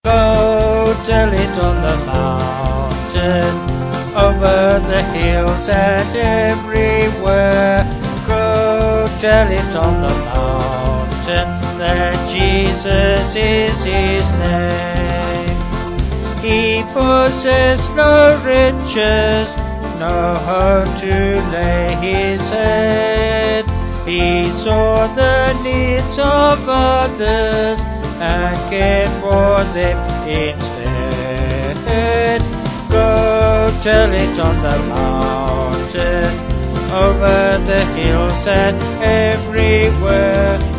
Go tell it on the mountain, over the hills and everywhere. Go tell it on the mountain that Jesus is his name. He possessed no riches, no home to lay his head. He saw the needs of others and cared for them instead. Go tell it on the mountain, over the hills and everywhere.